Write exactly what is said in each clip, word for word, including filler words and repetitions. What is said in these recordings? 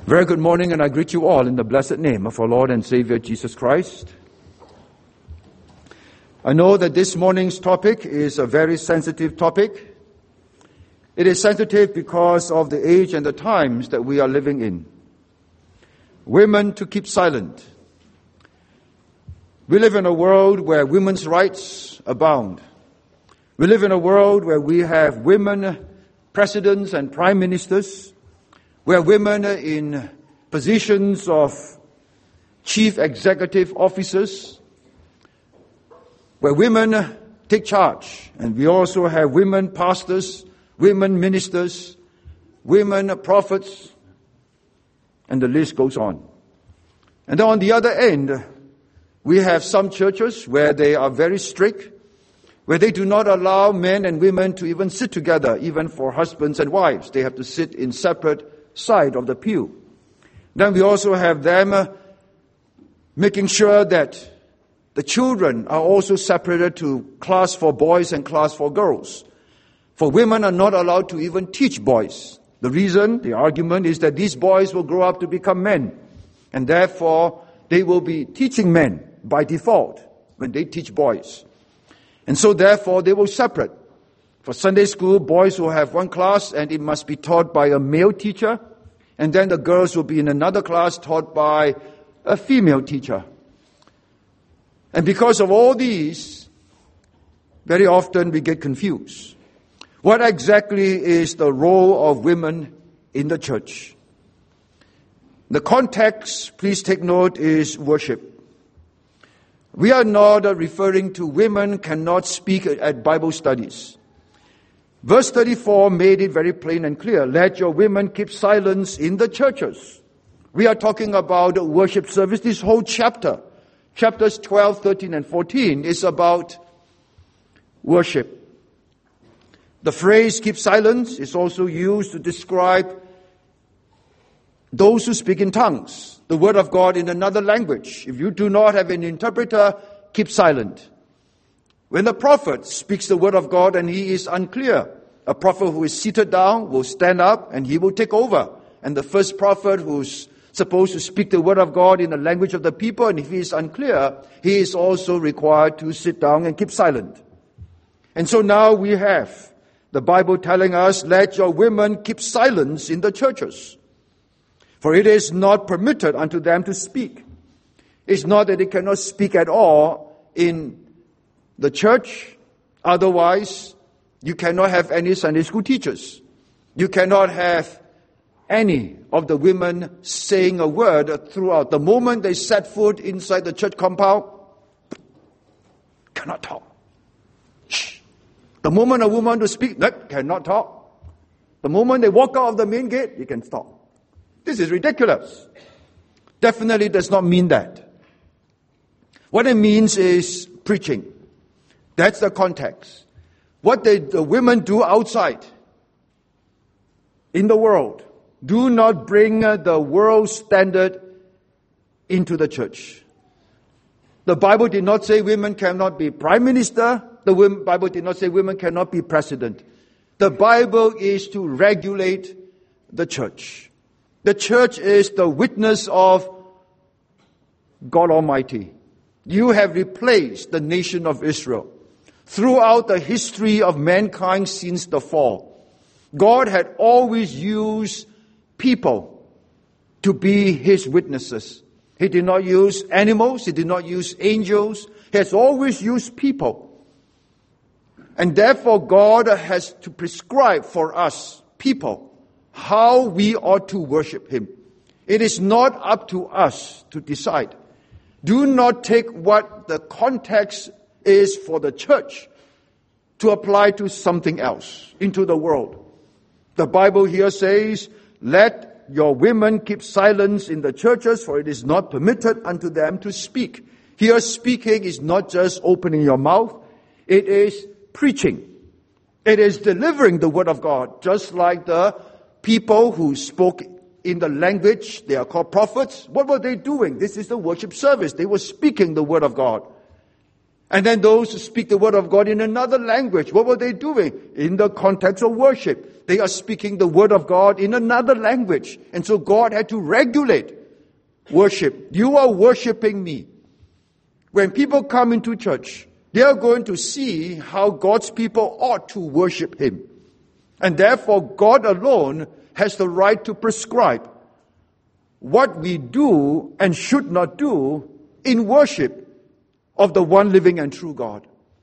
Very good morning, and I greet you all in the blessed name of our Lord and Savior Jesus Christ. I know that this morning's topic is a very sensitive topic. It is sensitive because of the age and the times that we are living in. Women to keep silent. We live in a world where women's rights abound. We live in a world where we have women presidents and prime ministers, where women in positions of chief executive officers, where women take charge. And we also have women pastors, women ministers, women prophets, and the list goes on. And then on the other end, we have some churches where they are very strict, where they do not allow men and women to even sit together, even for husbands and wives. They have to sit in separate side of the pew. Then we also have them uh, making sure that the children are also separated to class for boys and class for girls. For women are not allowed to even teach boys. The reason, the argument is that these boys will grow up to become men, and therefore they will be teaching men by default when they teach boys. And so therefore they will separate. For Sunday school, boys will have one class and it must be taught by a male teacher. And then the girls will be in another class taught by a female teacher. And because of all these, very often we get confused. What exactly is the role of women in the church? The context, please take note, is worship. We are not referring to women cannot speak at Bible studies. Verse thirty-four made it very plain and clear. Let your women keep silence in the churches. We are talking about worship service. This whole chapter, chapters twelve, thirteen, and fourteen, is about worship. The phrase keep silence is also used to describe those who speak in tongues, the word of God in another language. If you do not have an interpreter, keep silent. When the prophet speaks the word of God and he is unclear, a prophet who is seated down will stand up and he will take over. And the first prophet who's supposed to speak the word of God in the language of the people, and if he is unclear, he is also required to sit down and keep silent. And so now we have the Bible telling us, let your women keep silence in the churches. For it is not permitted unto them to speak. It's not that they cannot speak at all in the church. Otherwise, you cannot have any Sunday school teachers. You cannot have any of the women saying a word throughout. The moment they set foot inside the church compound, cannot talk. Shh. The moment a woman to speak, no, cannot talk. The moment they walk out of the main gate, you can stop. This is ridiculous. Definitely does not mean that. What it means is preaching. That's the context. What they, the women do outside in the world, do not bring the world standard into the church. The Bible did not say women cannot be prime minister. The Bible did not say women cannot be president. The Bible is to regulate the church. The church is the witness of God Almighty. You have replaced the nation of Israel. Throughout the history of mankind since the fall, God had always used people to be His witnesses. He did not use animals. He did not use angels. He has always used people. And therefore God has to prescribe for us, people, how we ought to worship Him. It is not up to us to decide. Do not take what the context is for the church to apply to something else, into the world. The Bible here says, let your women keep silence in the churches, for it is not permitted unto them to speak. Here speaking is not just opening your mouth, it is preaching. It is delivering the word of God, just like the people who spoke in the language, they are called prophets. What were they doing? This is the worship service. They were speaking the word of God. And then those who speak the word of God in another language, what were they doing? In the context of worship, they are speaking the word of God in another language. And so God had to regulate worship. You are worshiping me. When people come into church, they are going to see how God's people ought to worship him. And therefore, God alone has the right to prescribe what we do and should not do in worship of the one living and true God.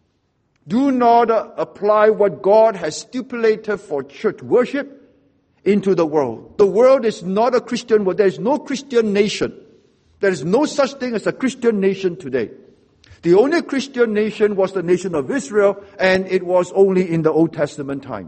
Do not uh, apply what God has stipulated for church worship into the world. The world is not a Christian world. There is no Christian nation. There is no such thing as a Christian nation today. The only Christian nation was the nation of Israel, and it was only in the Old Testament time.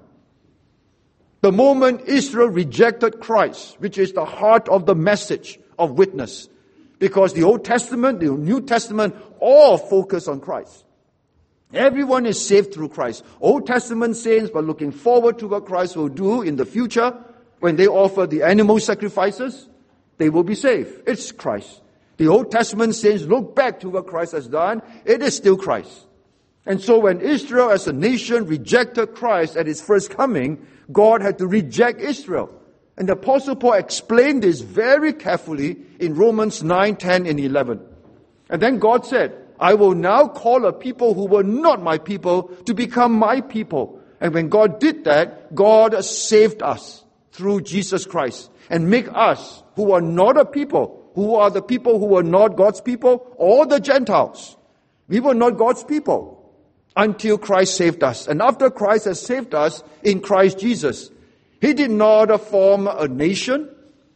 The moment Israel rejected Christ, which is the heart of the message of witness, because the Old Testament, the New Testament, all focus on Christ. Everyone is saved through Christ. Old Testament saints were looking forward to what Christ will do in the future. When they offer the animal sacrifices, they will be saved. It's Christ. The Old Testament saints look back to what Christ has done. It is still Christ. And so when Israel as a nation rejected Christ at his first coming, God had to reject Israel. And the Apostle Paul explained this very carefully in Romans nine, ten, and eleven. And then God said, I will now call a people who were not my people to become my people. And when God did that, God saved us through Jesus Christ and make us who are not a people, who are the people who are not God's people, or the Gentiles. We were not God's people until Christ saved us. And after Christ has saved us in Christ Jesus, he did not form a nation.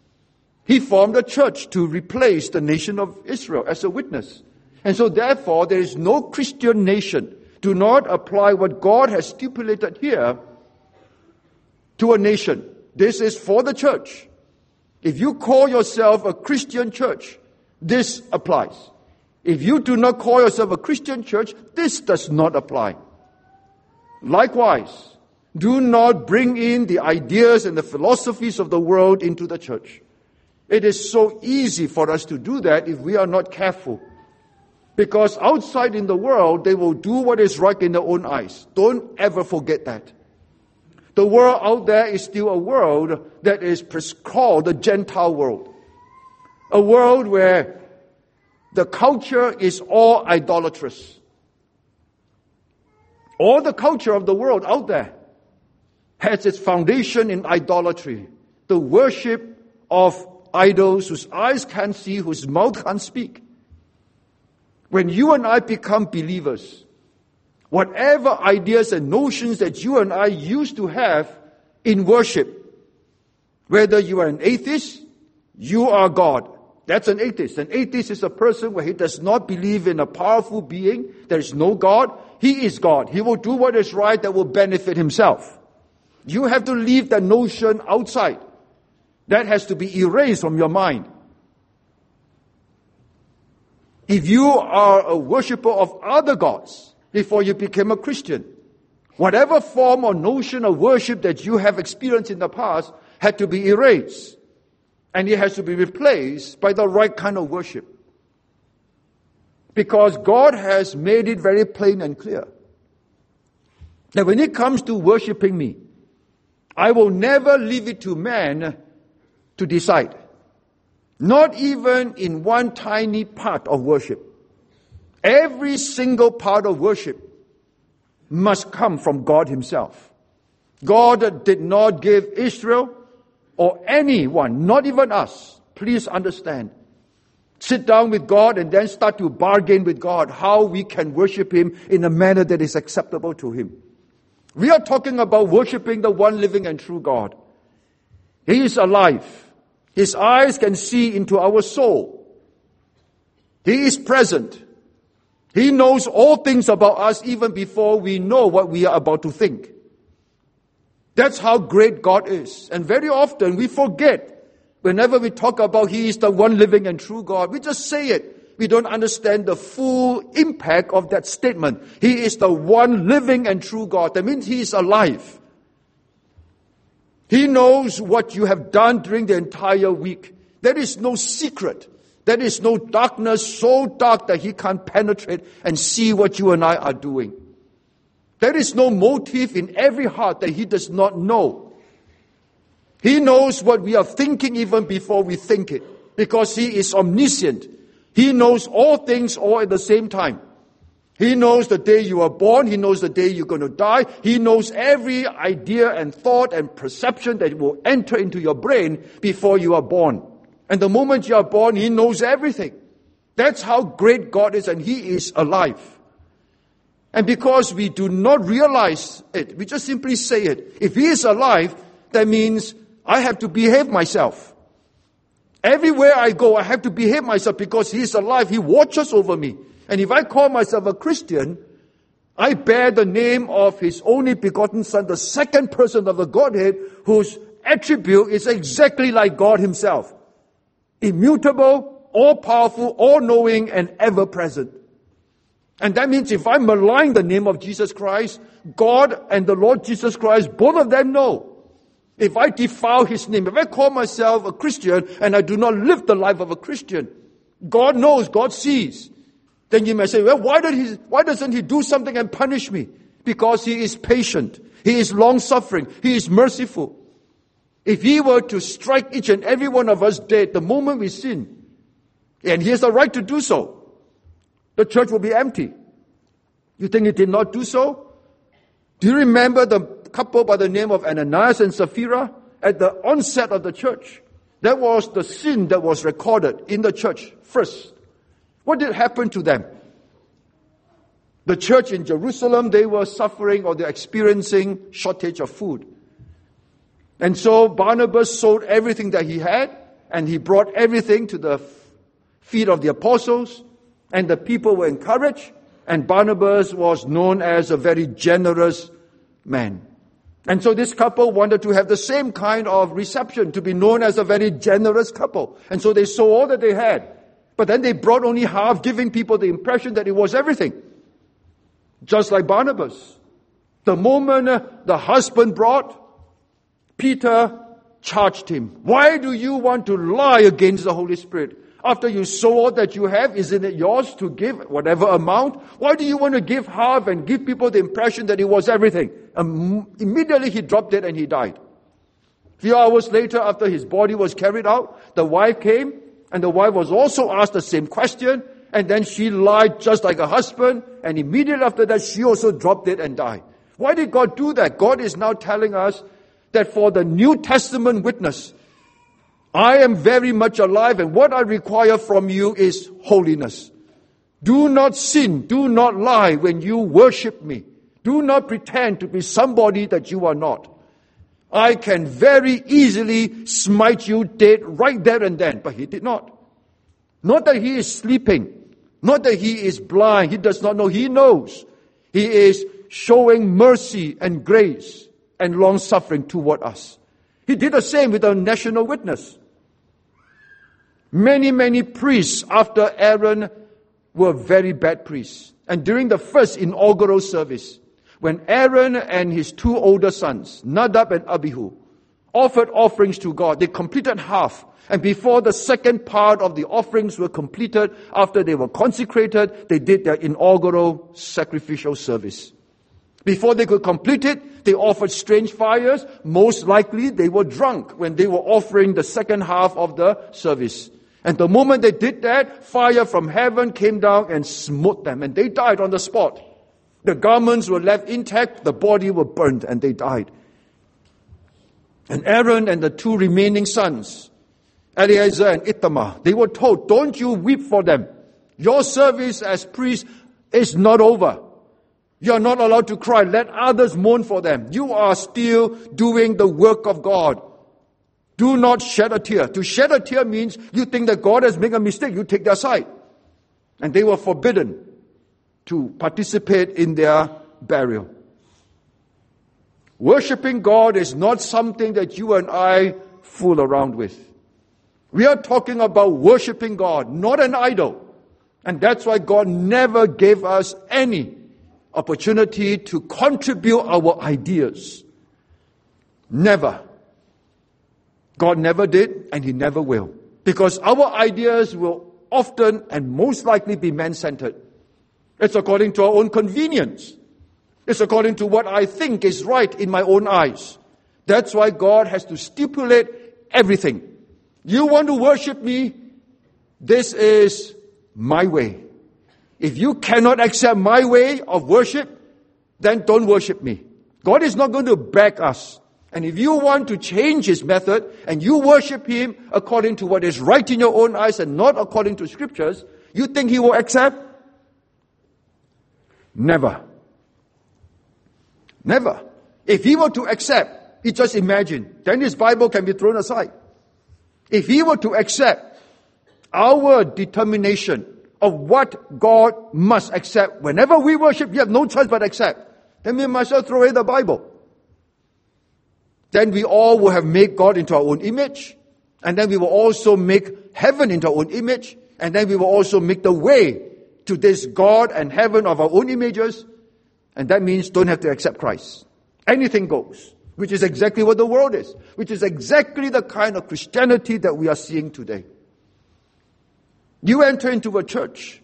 He formed a church to replace the nation of Israel as a witness. And so therefore, there is no Christian nation. Do not apply what God has stipulated here to a nation. This is for the church. If you call yourself a Christian church, this applies. If you do not call yourself a Christian church, this does not apply. Likewise, do not bring in the ideas and the philosophies of the world into the church. It is so easy for us to do that if we are not careful. Because outside in the world, they will do what is right in their own eyes. Don't ever forget that. The world out there is still a world that is called the Gentile world. A world where the culture is all idolatrous. All the culture of the world out there has its foundation in idolatry. The worship of idols whose eyes can't see, whose mouth can't speak. When you and I become believers, whatever ideas and notions that you and I used to have in worship, whether you are an atheist, you are God. That's an atheist. An atheist is a person where he does not believe in a powerful being. There is no God. He is God. He will do what is right that will benefit himself. You have to leave that notion outside. That has to be erased from your mind. If you are a worshiper of other gods before you became a Christian, whatever form or notion of worship that you have experienced in the past had to be erased. And it has to be replaced by the right kind of worship. Because God has made it very plain and clear that when it comes to worshiping me, I will never leave it to man to decide. Not even in one tiny part of worship. Every single part of worship must come from God himself. God did not give Israel or anyone, not even us, please understand, sit down with God and then start to bargain with God how we can worship him in a manner that is acceptable to him. We are talking about worshiping the one living and true God. He is alive. His eyes can see into our soul. He is present. He knows all things about us even before we know what we are about to think. That's how great God is. And very often we forget, whenever we talk about He is the one living and true God, we just say it. We don't understand the full impact of that statement. He is the one living and true God. That means He is alive. He knows what you have done during the entire week. There is no secret There is no darkness so dark that he can't penetrate and see what you and I are doing. There is no motive in every heart that he does not know. He knows what we are thinking even before we think it, because he is omniscient. He knows all things all at the same time. He knows the day you are born. He knows the day you're going to die. He knows every idea and thought and perception that will enter into your brain before you are born. And the moment you are born, he knows everything. That's how great God is, and he is alive. And because we do not realize it, we just simply say it. If he is alive, that means I have to behave myself. Everywhere I go, I have to behave myself because he is alive. He watches over me. And if I call myself a Christian, I bear the name of his only begotten Son, the second person of the Godhead, whose attribute is exactly like God himself. Immutable, all-powerful, all-knowing, and ever-present. And that means if I malign the name of Jesus Christ, God and the Lord Jesus Christ, both of them know. If I defile his name, if I call myself a Christian and I do not live the life of a Christian, God knows, God sees. Then you may say, well, why, did he, why doesn't he do something and punish me? Because he is patient. He is long-suffering. He is merciful. If he were to strike each and every one of us dead the moment we sin, and he has the right to do so, the church will be empty. You think he did not do so? Do you remember the couple by the name of Ananias and Sapphira at the onset of the church? That was the sin that was recorded in the church first. What did happen to them? The church in Jerusalem, they were suffering or they're experiencing shortage of food. And so Barnabas sold everything that he had, and he brought everything to the feet of the apostles, and the people were encouraged, and Barnabas was known as a very generous man. And so this couple wanted to have the same kind of reception, to be known as a very generous couple. And so they sold all that they had. But then they brought only half, giving people the impression that it was everything. Just like Barnabas. The moment the husband brought, Peter charged him. Why do you want to lie against the Holy Spirit? After you sold all that you have, isn't it yours to give whatever amount? Why do you want to give half and give people the impression that it was everything? Um, immediately he dropped it and he died. A few hours later, after his body was carried out, the wife came, and the wife was also asked the same question, and then she lied just like her husband, and immediately after that she also dropped it and died. Why did God do that? God is now telling us that for the New Testament witness, I am very much alive, and what I require from you is holiness. Do not sin, do not lie when you worship me. Do not pretend to be somebody that you are not. I can very easily smite you dead right there and then, but he did not. Not that he is sleeping, not that he is blind, he does not know, he knows. He is showing mercy and grace and long-suffering toward us. He did the same with our national witness. Many, many priests after Aaron were very bad priests. And during the first inaugural service, when Aaron and his two older sons, Nadab and Abihu, offered offerings to God, they completed half. And before the second part of the offerings were completed, after they were consecrated, they did their inaugural sacrificial service. Before they could complete it, they offered strange fires. Most likely they were drunk when they were offering the second half of the service. And the moment they did that, fire from heaven came down and smote them, and they died on the spot. The garments were left intact, the body were burned, and they died. And Aaron and the two remaining sons, Eleazar and Ithamar, they were told, don't you weep for them. Your service as priest is not over. You are not allowed to cry. Let others mourn for them. You are still doing the work of God. Do not shed a tear. To shed a tear means you think that God has made a mistake. You take their side. And they were forbidden to participate in their burial. Worshipping God is not something that you and I fool around with. We are talking about worshipping God, not an idol. And that's why God never gave us any opportunity to contribute our ideas. Never. God never did, and He never will. Because our ideas will often and most likely be man-centered. It's according to our own convenience. It's according to what I think is right in my own eyes. That's why God has to stipulate everything. You want to worship me? This is my way. If you cannot accept my way of worship, then don't worship me. God is not going to beg us. And if you want to change His method and you worship Him according to what is right in your own eyes and not according to Scriptures, you think He will accept? Never. Never. If He were to accept, you just imagine, then His Bible can be thrown aside. If He were to accept our determination of what God must accept, whenever we worship, you have no choice but accept, then we must well throw away the Bible. Then we all will have made God into our own image, and then we will also make heaven into our own image, and then we will also make the way to this God and heaven of our own images, and that means don't have to accept Christ. Anything goes, which is exactly what the world is, which is exactly the kind of Christianity that we are seeing today. You enter into a church,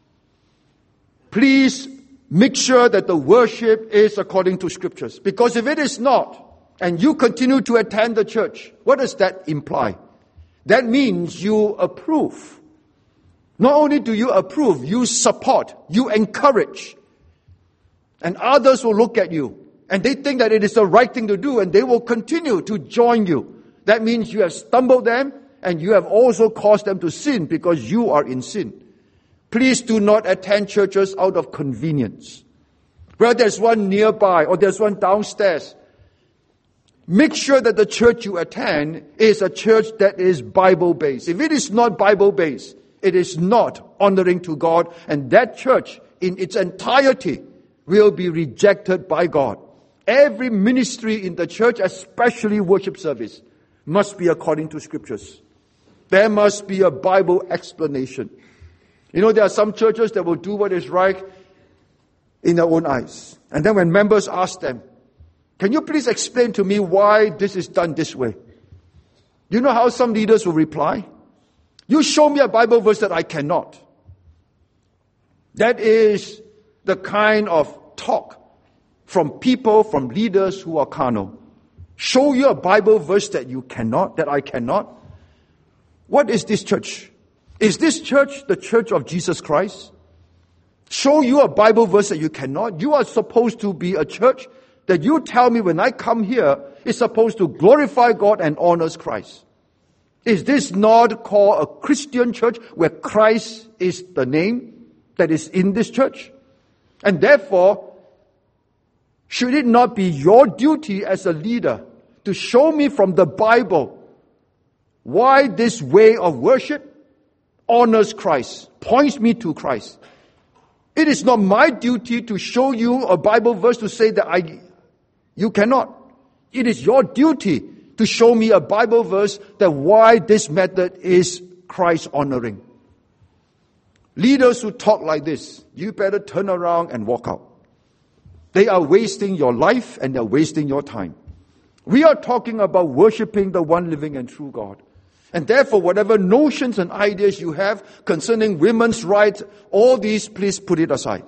please make sure that the worship is according to Scriptures. Because if it is not, and you continue to attend the church, what does that imply? That means you approve. Not only do you approve, you support, you encourage. And others will look at you, and they think that it is the right thing to do, and they will continue to join you. That means you have stumbled them, and you have also caused them to sin because you are in sin. Please do not attend churches out of convenience. Well, there's one nearby or there's one downstairs. Make sure that the church you attend is a church that is Bible-based. If it is not Bible-based, it is not honoring to God, and that church in its entirety will be rejected by God. Every ministry in the church, especially worship service, must be according to Scriptures. There must be a Bible explanation. You know, there are some churches that will do what is right in their own eyes. And then when members ask them, can you please explain to me why this is done this way? You know how some leaders will reply? You show me a Bible verse that I cannot. That is the kind of talk from people, from leaders who are carnal. Show you a Bible verse that you cannot, that I cannot. What is this church? Is this church the church of Jesus Christ? Show you a Bible verse that you cannot. You are supposed to be a church that you tell me when I come here is supposed to glorify God and honors Christ. Is this not called a Christian church where Christ is the name that is in this church? And therefore, should it not be your duty as a leader to show me from the Bible why this way of worship honors Christ, points me to Christ? It is not my duty to show you a Bible verse to say that I, you cannot. It is your duty to show me a Bible verse that why this method is Christ honoring. Leaders who talk like this, you better turn around and walk out. They are wasting your life and they're wasting your time. We are talking about worshiping the one living and true God. And therefore, whatever notions and ideas you have concerning women's rights, all these, please put it aside.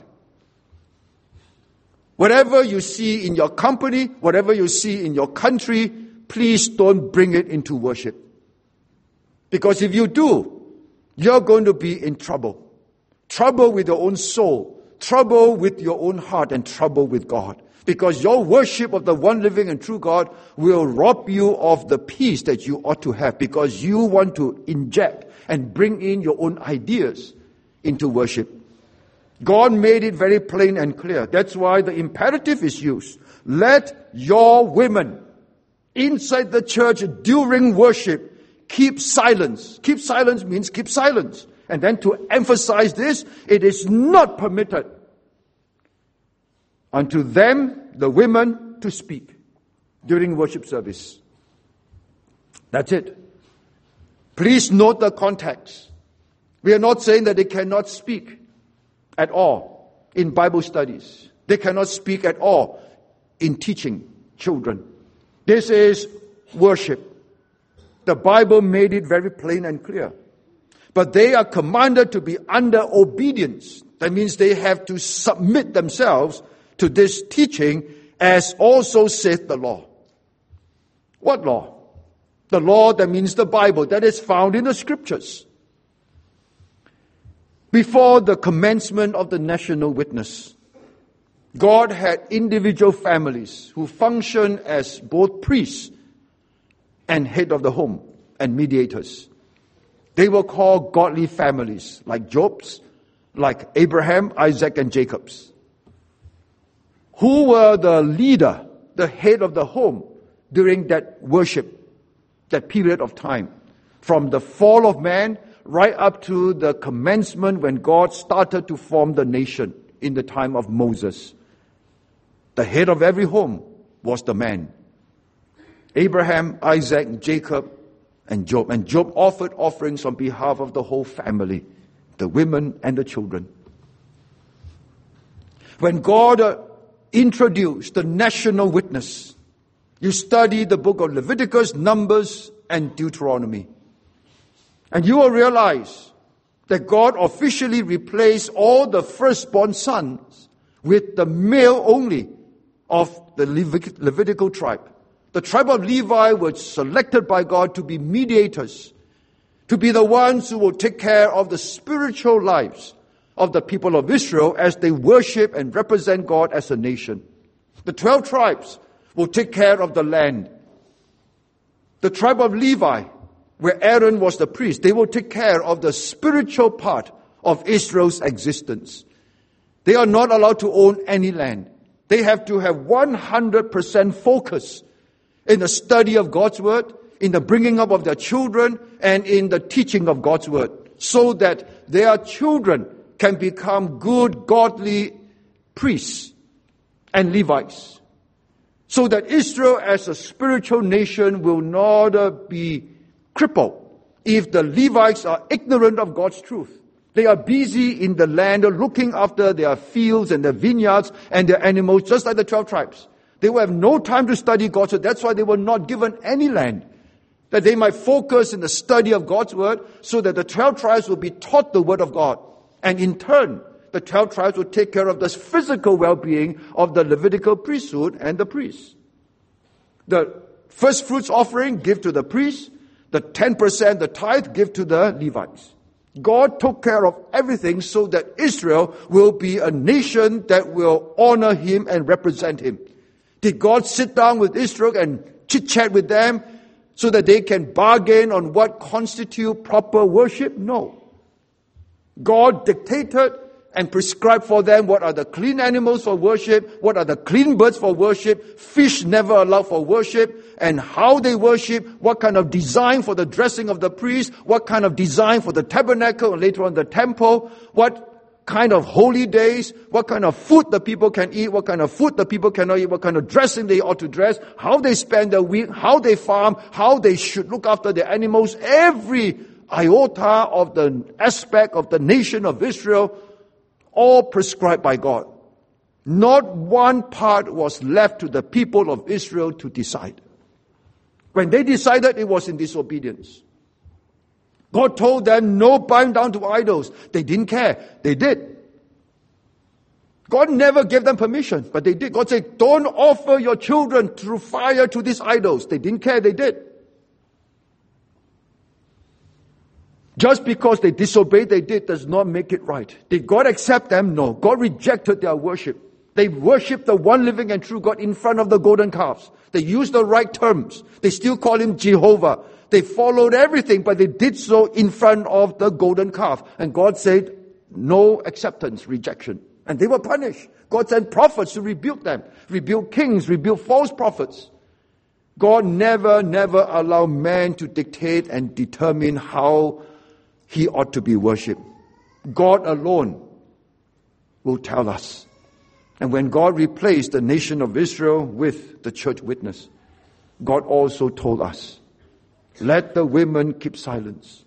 Whatever you see in your company, whatever you see in your country, please don't bring it into worship. Because if you do, you're going to be in trouble. Trouble with your own soul, trouble with your own heart, and trouble with God. Because your worship of the one living and true God will rob you of the peace that you ought to have, because you want to inject and bring in your own ideas into worship. God made it very plain and clear. That's why the imperative is used. Let your women inside the church during worship keep silence. Keep silence means keep silence. And then to emphasize this, it is not permitted unto them, the women, to speak during worship service. That's it. Please note the context. We are not saying that they cannot speak at all in Bible studies. They cannot speak at all in teaching children. This is worship. The Bible made it very plain and clear. but they are commanded to be under obedience. That means they have to submit themselves to this teaching, as also saith the law. What law? The law, that means the Bible, that is found in the scriptures. Before the commencement of the national witness, God had individual families who functioned as both priests and head of the home and mediators. They were called godly families, like Job's, like Abraham, Isaac, and Jacob's. Who were the leader, the head of the home during that worship, that period of time, from the fall of man right up to the commencement when God started to form the nation in the time of Moses. The head of every home was the man. Abraham, Isaac, Jacob, and Job. And Job offered offerings on behalf of the whole family, the women and the children. When God uh, introduced the national witness, you study the book of Leviticus, Numbers, and Deuteronomy, and you will realize that God officially replaced all the firstborn sons with the male only of the Levit- Levitical tribe. The tribe of Levi was selected by God to be mediators, to be the ones who will take care of the spiritual lives of the people of Israel as they worship and represent God as a nation. The twelve tribes will take care of the land. The tribe of Levi, where Aaron was the priest, they will take care of the spiritual part of Israel's existence. They are not allowed to own any land. They have to have one hundred percent focus in the study of God's word, in the bringing up of their children, and in the teaching of God's word, so that their children can become good, godly priests and Levites, so that Israel as a spiritual nation will not uh, be crippled if the Levites are ignorant of God's truth. They are busy in the land looking after their fields and their vineyards and their animals, just like the twelve tribes. They will have no time to study God's word. That's why they were not given any land, that they might focus in the study of God's word, so that the twelve tribes will be taught the word of God. And in turn, the twelve tribes will take care of the physical well-being of the Levitical priesthood and the priests. The first fruits offering, give to the priests. The ten percent, the tithe, give to the Levites. God took care of everything so that Israel will be a nation that will honor him and represent him. Did God sit down with Israel and chit-chat with them so that they can bargain on what constitute proper worship? No. God dictated and prescribed for them what are the clean animals for worship, what are the clean birds for worship, fish never allowed for worship, and how they worship, what kind of design for the dressing of the priest, what kind of design for the tabernacle and later on the temple, what kind of holy days, what kind of food the people can eat, what kind of food the people cannot eat, what kind of dressing they ought to dress, how they spend their week, how they farm, how they should look after their animals. Every iota of the aspect of the nation of Israel, all prescribed by God. Not one part was left to the people of Israel to decide. When they decided, it was in disobedience. God told them, no bowing down to idols. They didn't care. They did. God never gave them permission, but they did. God said, don't offer your children through fire to these idols. They didn't care. They did. Just because they disobeyed, they did, does not make it right. Did God accept them? No. God rejected their worship. They worshiped the one living and true God in front of the golden calves. They used the right terms. They still call him Jehovah. They followed everything, but they did so in front of the golden calf. And God said, no acceptance, rejection. And they were punished. God sent prophets to rebuke them, rebuke kings, rebuke false prophets. God never, never allowed man to dictate and determine how he ought to be worshipped. God alone will tell us. And when God replaced the nation of Israel with the church witness, God also told us, let the women keep silence.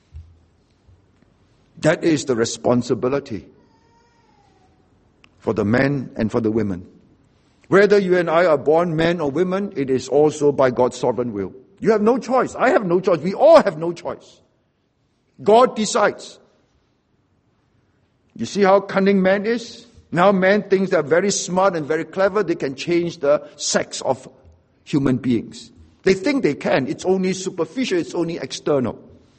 That is the responsibility for the men and for the women. Whether you and I are born men or women, it is also by God's sovereign will. You have no choice. I have no choice. We all have no choice. God decides. You see how cunning man is? Now man thinks they're very smart and very clever. They can change the sex of human beings. They think they can. It's only superficial. It's only external.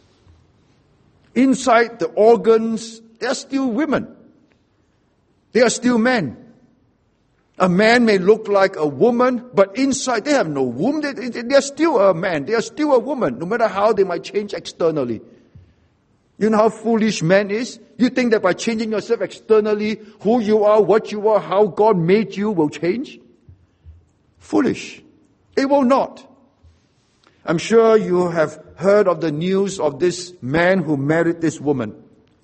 Inside the organs, they are still women. They are still men. A man may look like a woman, but inside they have no womb. They, they, they are still a man. They are still a woman, no matter how they might change externally. You know how foolish man is? You think that by changing yourself externally, who you are, what you are, how God made you will change? Foolish. It will not. I'm sure you have heard of the news of this man who married this woman.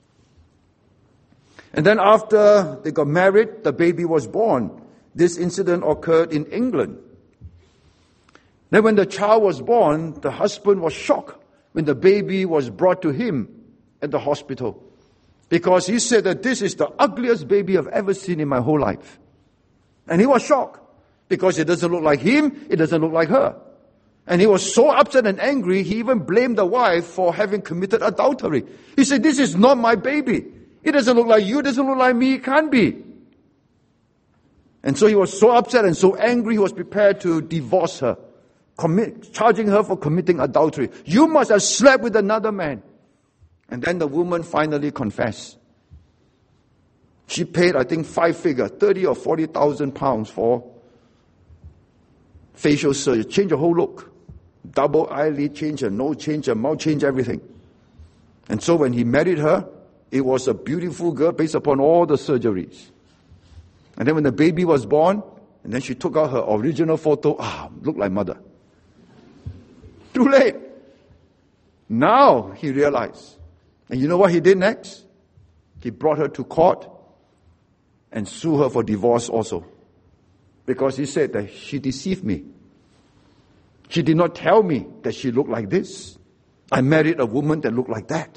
And then after they got married, the baby was born. This incident occurred in England. Then when the child was born, the husband was shocked when the baby was brought to him at the hospital. Because he said that this is the ugliest baby I've ever seen in my whole life. And he was shocked. Because it doesn't look like him, it doesn't look like her. And he was so upset and angry, he even blamed the wife for having committed adultery. He said, this is not my baby. It doesn't look like you, it doesn't look like me, it can't be. And so he was so upset and so angry, he was prepared to divorce her, commit, charging her for committing adultery. You must have slept with another man. And then the woman finally confessed. She paid, I think, five figure, thirty or forty thousand pounds for facial surgery, change her whole look. Double eyelid, change her nose, change her mouth, change everything. And so when he married her, it was a beautiful girl based upon all the surgeries. And then when the baby was born, and then she took out her original photo, ah, looked like mother. Too late. Now he realized. And you know what he did next? He brought her to court and sued her for divorce also. Because he said that she deceived me. She did not tell me that she looked like this. I married a woman that looked like that.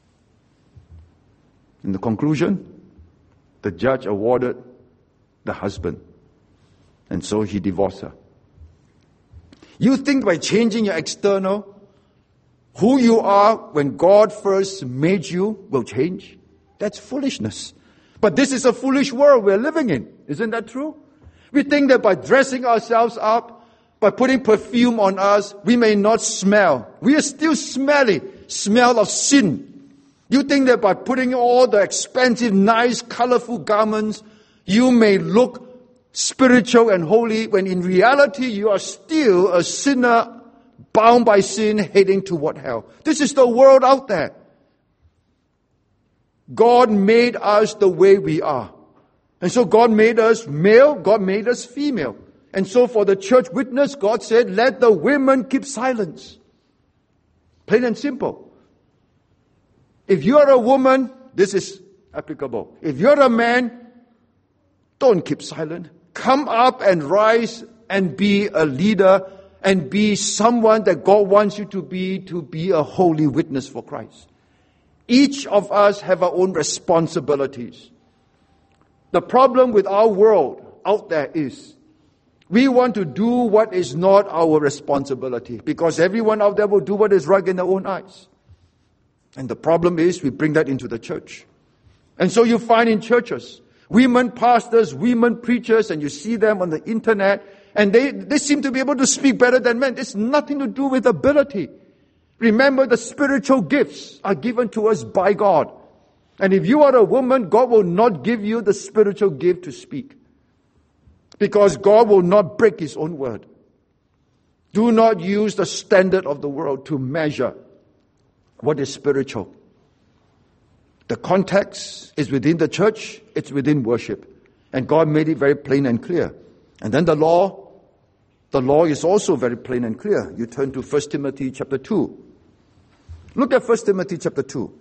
In the conclusion, the judge awarded the husband. And so he divorced her. You think by changing your external, who you are when God first made you will change? That's foolishness. But this is a foolish world we're living in. Isn't that true? We think that by dressing ourselves up, by putting perfume on us, we may not smell. We are still smelly, smell of sin. You think that by putting all the expensive, nice, colorful garments, you may look spiritual and holy, when in reality you are still a sinner, bound by sin, heading toward hell. This is the world out there. God made us the way we are. And so God made us male, God made us female. And so for the church witness, God said, let the women keep silence. Plain and simple. If you're a woman, this is applicable. If you're a man, don't keep silent. Come up and rise and be a leader and be someone that God wants you to be, to be a holy witness for Christ. Each of us have our own responsibilities. The problem with our world out there is we want to do what is not our responsibility, because everyone out there will do what is right in their own eyes. And the problem is we bring that into the church. And so you find in churches, women pastors, women preachers, and you see them on the internet, and they, they seem to be able to speak better than men. It's nothing to do with ability. Remember, the spiritual gifts are given to us by God. And if you are a woman, God will not give you the spiritual gift to speak. Because God will not break His own word. Do not use the standard of the world to measure what is spiritual. The context is within the church, it's within worship. And God made it very plain and clear. And then the law, the law is also very plain and clear. You turn to First Timothy chapter two. Look at First Timothy chapter two.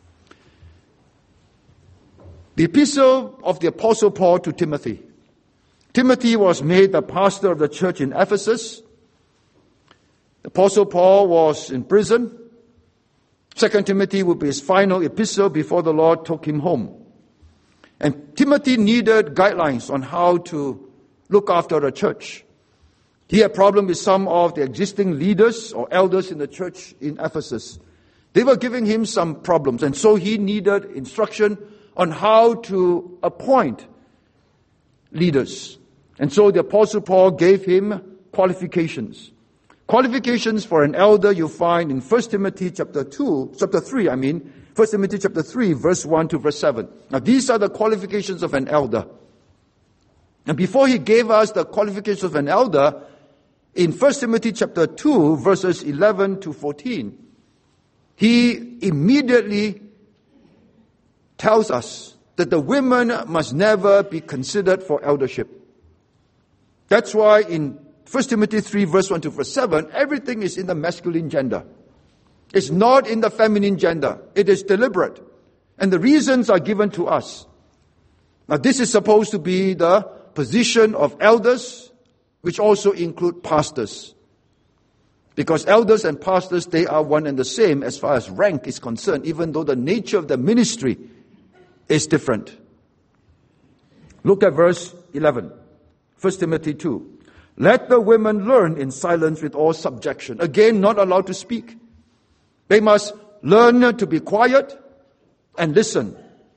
The epistle of the Apostle Paul to Timothy. Timothy was made the pastor of the church in Ephesus. The Apostle Paul was in prison. Second Timothy would be his final epistle before the Lord took him home. And Timothy needed guidelines on how to look after a church. He had a problem with some of the existing leaders or elders in the church in Ephesus. They were giving him some problems, and so he needed instruction on how to appoint leaders. And so the Apostle Paul gave him qualifications. Qualifications for an elder you find in First Timothy chapter two, chapter three, I mean, First Timothy chapter three, verse one to verse seven. Now these are the qualifications of an elder. And before he gave us the qualifications of an elder, in First Timothy chapter two, verses eleven to fourteen, he immediately tells us that the women must never be considered for eldership. That's why in First Timothy three, verse one to verse seven, everything is in the masculine gender. It's not in the feminine gender. It is deliberate. And the reasons are given to us. Now this is supposed to be the position of elders, which also include pastors. Because elders and pastors, they are one and the same as far as rank is concerned, even though the nature of the ministry is different. Look at verse eleven. First Timothy two. Let the women learn in silence with all subjection. Again, not allowed to speak. They must learn to be quiet and listen.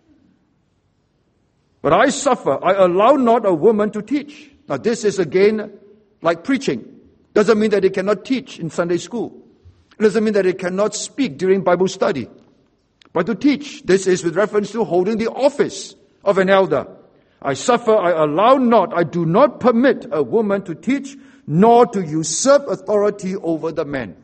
But I suffer. I allow not a woman to teach. Now this is again like preaching. Doesn't mean that they cannot teach in Sunday school. It doesn't mean that they cannot speak during Bible study. But to teach, this is with reference to holding the office of an elder. I suffer, I allow not, I do not permit a woman to teach, nor to usurp authority over the men.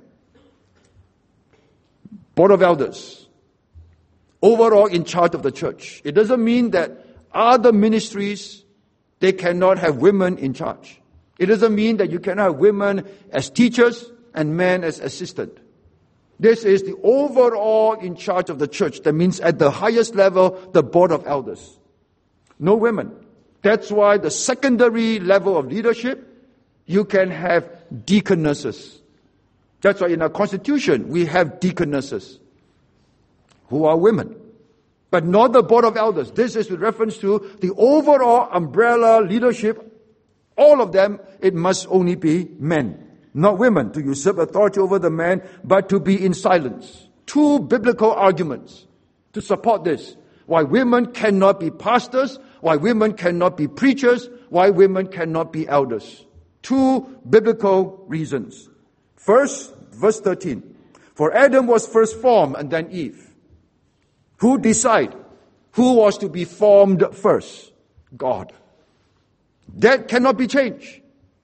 Board of Elders, overall in charge of the church. It doesn't mean that other ministries, they cannot have women in charge. It doesn't mean that you cannot have women as teachers and men as assistant. This is the overall in charge of the church. That means at the highest level, the board of elders. No women. That's why the secondary level of leadership, you can have deaconesses. That's why in our constitution, we have deaconesses who are women. But not the board of elders. This is with reference to the overall umbrella leadership. All of them, it must only be men, not women, to usurp authority over the man, but to be in silence. Two biblical arguments to support this. Why women cannot be pastors, why women cannot be preachers, why women cannot be elders. Two biblical reasons. First, verse thirteen. For Adam was first formed and then Eve. Who decide who was to be formed first? God. That cannot be changed.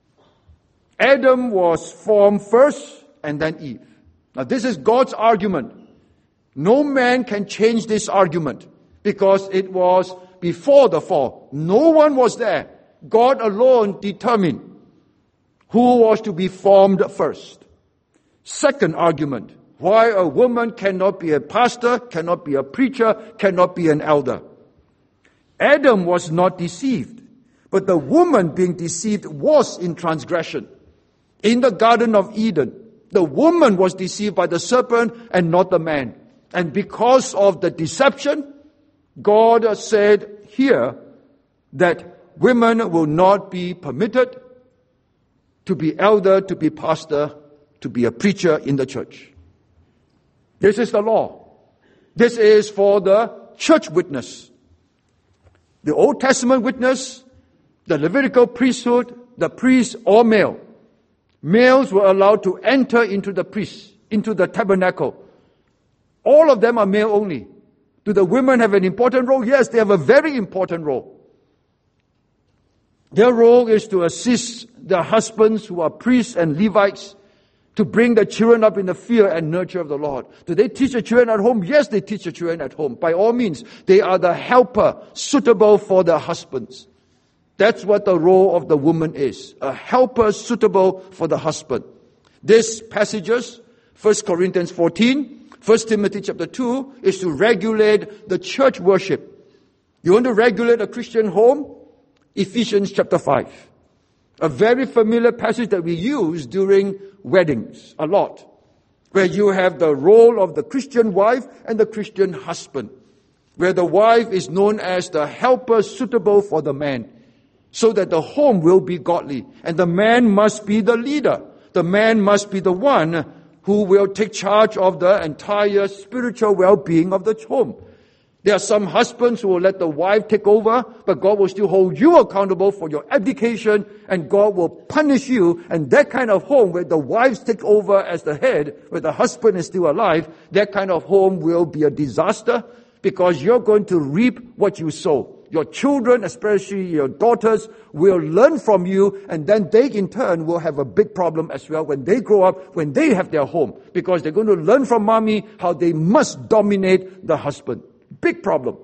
Adam was formed first and then Eve. Now this is God's argument. No man can change this argument because it was before the fall. No one was there. God alone determined who was to be formed first. Second argument, why a woman cannot be a pastor, cannot be a preacher, cannot be an elder. Adam was not deceived. But the woman being deceived was in transgression. In the Garden of Eden, the woman was deceived by the serpent and not the man. And because of the deception, God said here that women will not be permitted to be elder, to be pastor, to be a preacher in the church. This is the law. This is for the church witness. The Old Testament witness, the Levitical priesthood, the priests, all male. Males were allowed to enter into the priest, into the tabernacle. All of them are male only. Do the women have an important role? Yes, they have a very important role. Their role is to assist their husbands who are priests and Levites to bring the children up in the fear and nurture of the Lord. Do they teach the children at home? Yes, they teach the children at home. By all means, they are the helper suitable for their husbands. That's what the role of the woman is. A helper suitable for the husband. These passages, First Corinthians fourteen, First Timothy chapter two, is to regulate the church worship. You want to regulate a Christian home? Ephesians chapter five. A very familiar passage that we use during weddings a lot. Where you have the role of the Christian wife and the Christian husband. Where the wife is known as the helper suitable for the man. So that the home will be godly. And the man must be the leader. The man must be the one who will take charge of the entire spiritual well-being of the home. There are some husbands who will let the wife take over, but God will still hold you accountable for your abdication, and God will punish you. And that kind of home where the wives take over as the head, where the husband is still alive, that kind of home will be a disaster, because you're going to reap what you sow. Your children, especially your daughters, will learn from you, and then they in turn will have a big problem as well when they grow up, when they have their home, because they're going to learn from mommy how they must dominate the husband. Big problem.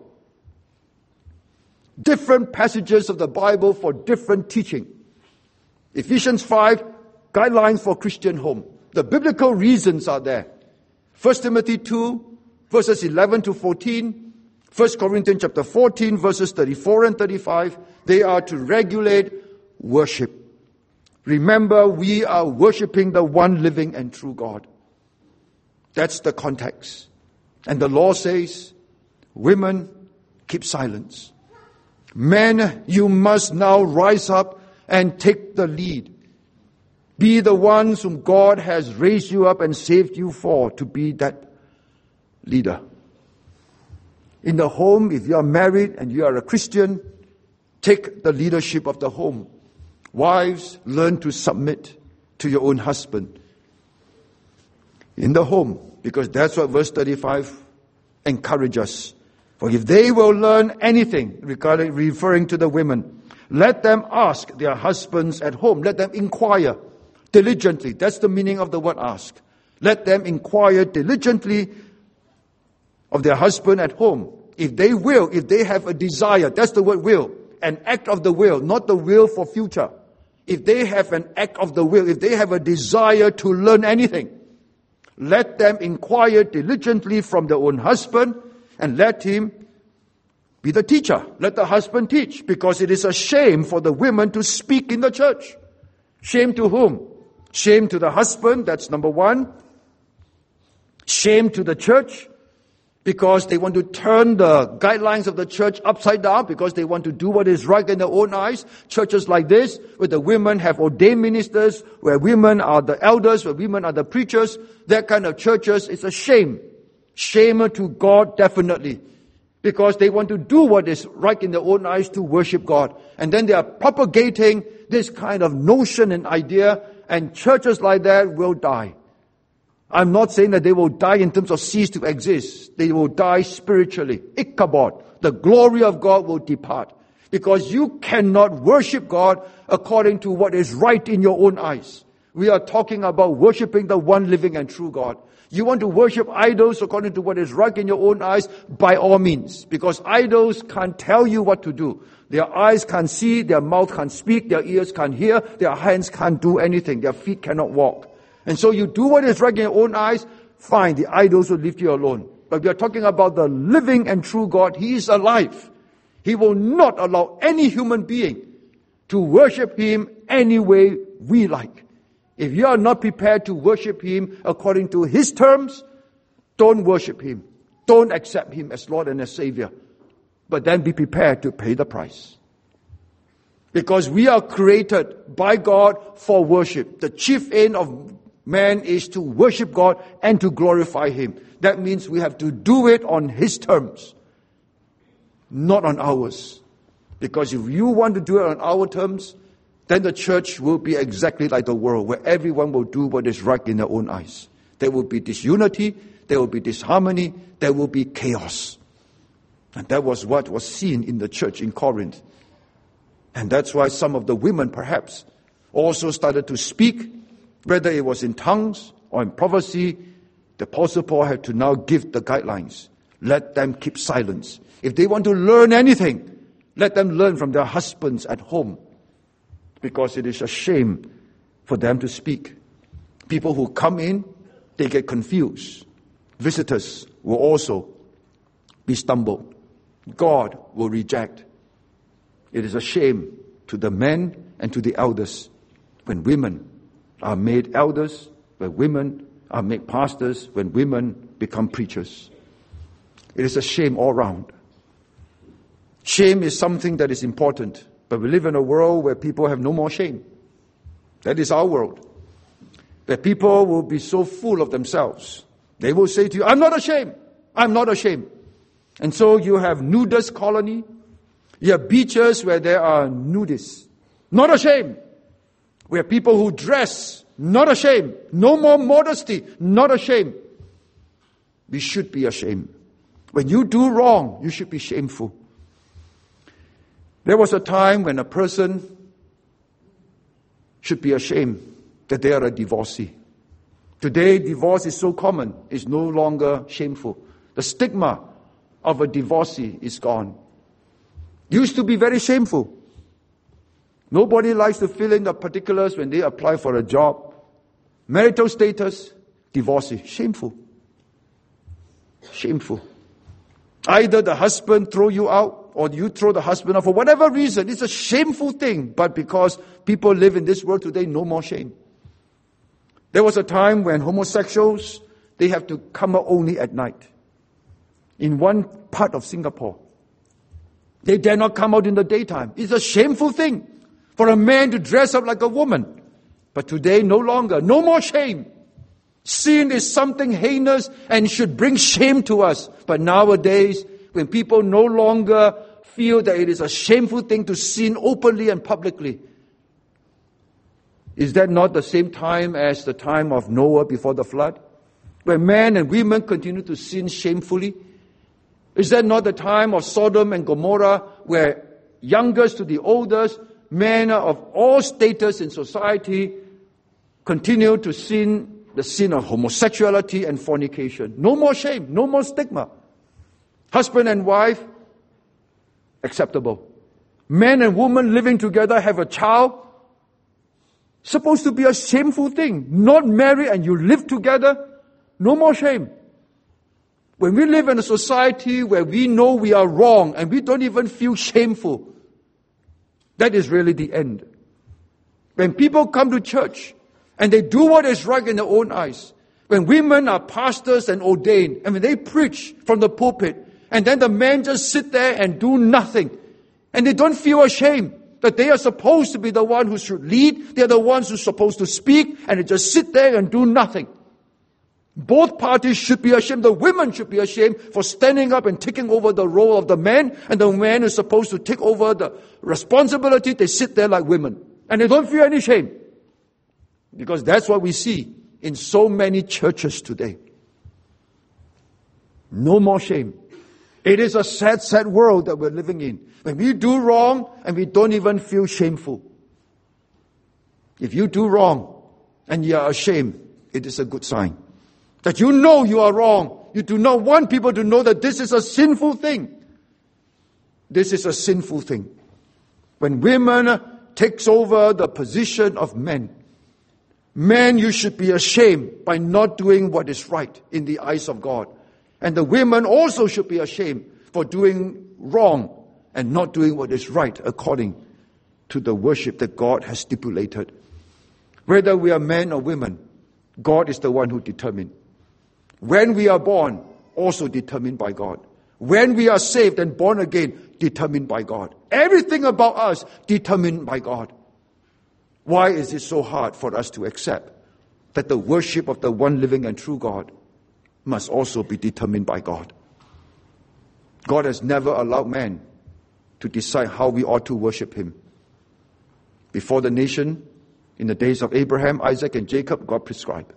Different passages of the Bible for different teaching. Ephesians five, guidelines for Christian home. The biblical reasons are there. First Timothy two, verses eleven to fourteen. First Corinthians chapter fourteen, verses thirty-four and thirty-five. They are to regulate worship. Remember, we are worshiping the one living and true God. That's the context. And the law says, women, keep silence. Men, you must now rise up and take the lead. Be the ones whom God has raised you up and saved you for, to be that leader. In the home, if you are married and you are a Christian, take the leadership of the home. Wives, learn to submit to your own husband. In the home, because that's what verse thirty-five encourages us. For if they will learn anything, regarding, referring to the women, let them ask their husbands at home. Let them inquire diligently. That's the meaning of the word ask. Let them inquire diligently of their husband at home. If they will, if they have a desire, that's the word will, an act of the will, not the will for future. If they have an act of the will, if they have a desire to learn anything, let them inquire diligently from their own husband, and let him be the teacher. Let the husband teach, because it is a shame for the women to speak in the church. Shame to whom? Shame to the husband, that's number one. Shame to the church, because they want to turn the guidelines of the church upside down, because they want to do what is right in their own eyes. Churches like this, where the women have ordained ministers, where women are the elders, where women are the preachers, that kind of churches is a shame. Shame to God, definitely. Because they want to do what is right in their own eyes to worship God. And then they are propagating this kind of notion and idea, and churches like that will die. I'm not saying that they will die in terms of cease to exist. They will die spiritually. Ichabod. The glory of God will depart. Because you cannot worship God according to what is right in your own eyes. We are talking about worshiping the one living and true God. You want to worship idols according to what is right in your own eyes, by all means. Because idols can't tell you what to do. Their eyes can't see, their mouth can't speak, their ears can't hear, their hands can't do anything, their feet cannot walk. And so you do what is right in your own eyes, fine, the idols will leave you alone. But we are talking about the living and true God. He is alive. He will not allow any human being to worship Him any way we like. If you are not prepared to worship Him according to His terms, don't worship Him. Don't accept Him as Lord and as Savior. But then be prepared to pay the price. Because we are created by God for worship. The chief aim of man is to worship God and to glorify Him. That means we have to do it on His terms, not on ours. Because if you want to do it on our terms, then the church will be exactly like the world, where everyone will do what is right in their own eyes. There will be disunity, there will be disharmony, there will be chaos. And that was what was seen in the church in Corinth. And that's why some of the women perhaps also started to speak, whether it was in tongues or in prophecy. The Apostle Paul had to now give the guidelines. Let them keep silence. If they want to learn anything, let them learn from their husbands at home. Because it is a shame for them to speak. People who come in, they get confused. Visitors will also be stumbled. God will reject. It is a shame to the men and to the elders when women are made elders, when women are made pastors, when women become preachers. It is a shame all round. Shame is something that is important, but we live in a world where people have no more shame. That is our world. that people will be so full of themselves. They will say to you, I'm not ashamed. I'm not ashamed. And so you have nudist colony. You have beaches where there are nudists. Not ashamed. We have people who dress. Not ashamed. No more modesty. Not ashamed. We should be ashamed. When you do wrong, you should be shameful. There was a time when a person should be ashamed that they are a divorcee. Today, divorce is so common, it's no longer shameful. The stigma of a divorcee is gone. Used to be very shameful. Nobody likes to fill in the particulars when they apply for a job. Marital status, divorcee. Shameful. Shameful. Either the husband throw you out or you throw the husband out for whatever reason. It's a shameful thing. But because people live in this world today, no more shame. There was a time when homosexuals, they have to come out only at night. In one part of Singapore. They dare not come out in the daytime. It's a shameful thing for a man to dress up like a woman. But today, no longer. No more shame. Sin is something heinous and should bring shame to us. But nowadays, when people no longer feel that it is a shameful thing to sin openly and publicly, is that not the same time as the time of Noah before the flood? Where men and women continue to sin shamefully? Is that not the time of Sodom and Gomorrah, where youngest to the oldest, men of all status in society continue to sin the sin of homosexuality and fornication? No more shame, no more stigma. Husband and wife, acceptable. Man and woman living together, have a child, supposed to be a shameful thing. Not married and you live together, no more shame. When we live in a society where we know we are wrong and we don't even feel shameful, that is really the end. When people come to church and they do what is right in their own eyes, when women are pastors and ordained, and when they preach from the pulpit, and then the men just sit there and do nothing, and they don't feel ashamed that they are supposed to be the one who should lead, they are the ones who are supposed to speak, and they just sit there and do nothing. Both parties should be ashamed. The women should be ashamed for standing up and taking over the role of the man, and the man is supposed to take over the responsibility. They sit there like women, and they don't feel any shame. Because that's what we see in so many churches today. No more shame. It is a sad, sad world that we're living in. When we do wrong and we don't even feel shameful. If you do wrong and you are ashamed, it is a good sign. That you know you are wrong. You do not want people to know that this is a sinful thing. This is a sinful thing. When women takes over the position of men, men, you should be ashamed by not doing what is right in the eyes of God. And the women also should be ashamed for doing wrong and not doing what is right according to the worship that God has stipulated. Whether we are men or women, God is the one who determines. When we are born, also determined by God. When we are saved and born again, determined by God. Everything about us, determined by God. Why is it so hard for us to accept that the worship of the one living and true God must also be determined by God? God has never allowed man to decide how we ought to worship him. Before the nation, in the days of Abraham, Isaac, and Jacob, God prescribed.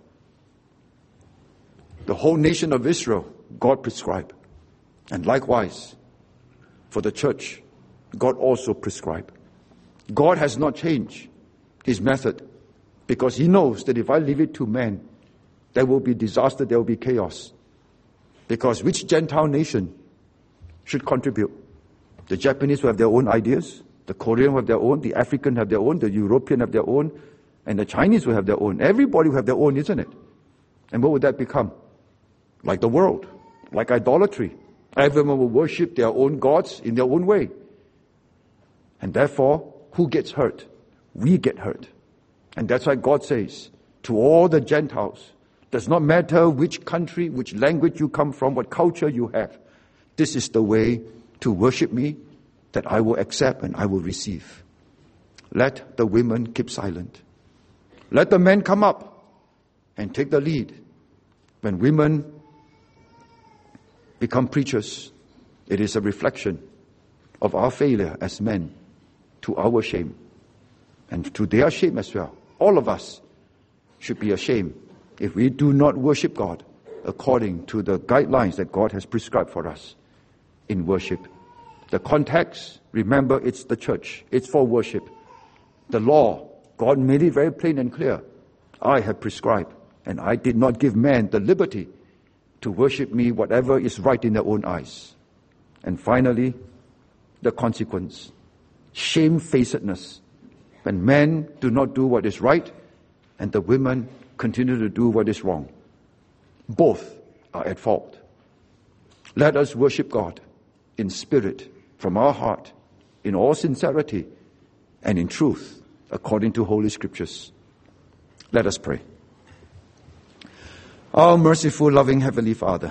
The whole nation of Israel, God prescribed. And likewise, for the church, God also prescribed. God has not changed his method, because he knows that if I leave it to man, there will be disaster, there will be chaos. Because which Gentile nation should contribute? The Japanese will have their own ideas, the Korean will have their own, the African have their own, the European have their own, and the Chinese will have their own. Everybody will have their own, isn't it? And what would that become? Like the world, like idolatry. Everyone will worship their own gods in their own way. And therefore, who gets hurt? We get hurt. And that's why God says to all the Gentiles, does not matter which country, which language you come from, what culture you have. This is the way to worship me that I will accept and I will receive. Let the women keep silent. Let the men come up and take the lead. When women become preachers, it is a reflection of our failure as men, to our shame, and to their shame as well. All of us should be ashamed if we do not worship God according to the guidelines that God has prescribed for us in worship. The context, remember, it's the church. It's for worship. The law, God made it very plain and clear. I have prescribed, and I did not give man the liberty to worship me whatever is right in their own eyes. And finally, the consequence, shamefacedness, when men do not do what is right and the women continue to do what is wrong. Both are at fault. Let us worship God in spirit, from our heart, in all sincerity and in truth, according to Holy Scriptures. Let us pray. Our merciful, loving Heavenly Father,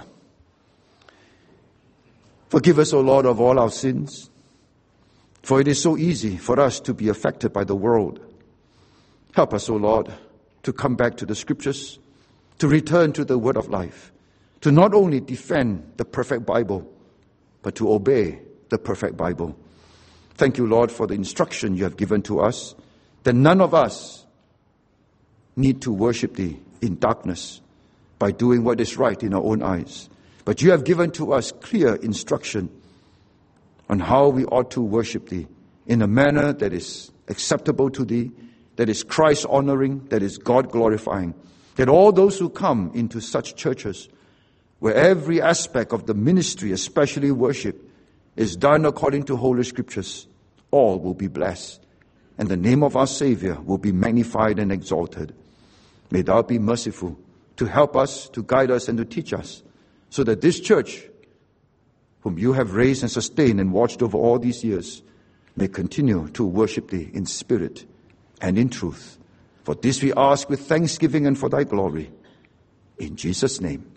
forgive us, O Lord, of all our sins, for it is so easy for us to be affected by the world. Help us, O Lord, to come back to the Scriptures, to return to the Word of life, to not only defend the perfect Bible, but to obey the perfect Bible. Thank you, Lord, for the instruction you have given to us, that none of us need to worship Thee in darkness by doing what is right in our own eyes. But you have given to us clear instruction on how we ought to worship Thee in a manner that is acceptable to Thee, that is Christ-honoring, that is God-glorifying. That all those who come into such churches, where every aspect of the ministry, especially worship, is done according to Holy Scriptures, all will be blessed, and the name of our Savior will be magnified and exalted. May Thou be merciful to help us, to guide us, and to teach us, so that this church, whom you have raised and sustained and watched over all these years, may continue to worship Thee in spirit and in truth. For this we ask with thanksgiving and for Thy glory. In Jesus' name.